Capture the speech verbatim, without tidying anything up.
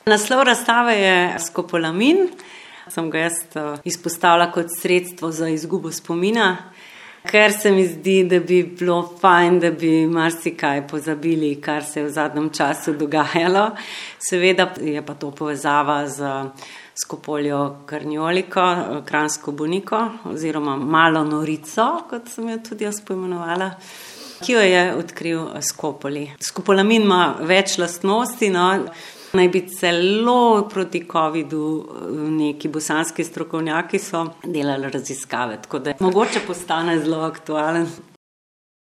Naslov razstave je skopolamin. Sem ga jaz izpostavila kot sredstvo za izgubo spomina, ker se mi zdi, da bi bilo fajn, da bi marsikaj pozabili, kar se je v zadnjem času dogajalo. Seveda je pa to povezava z Skopoljo Karnioliko, Kranjsko Boniko oziroma Malo norico, kot sem jo tudi jaz poimenovala, ki jo je odkril Skopoli. Skopolamin ima več lastnosti, no. Naj bi celo proti covidu neki bosanski strokovnjaki so delali raziskave, tako da mogoče postane zelo aktualen.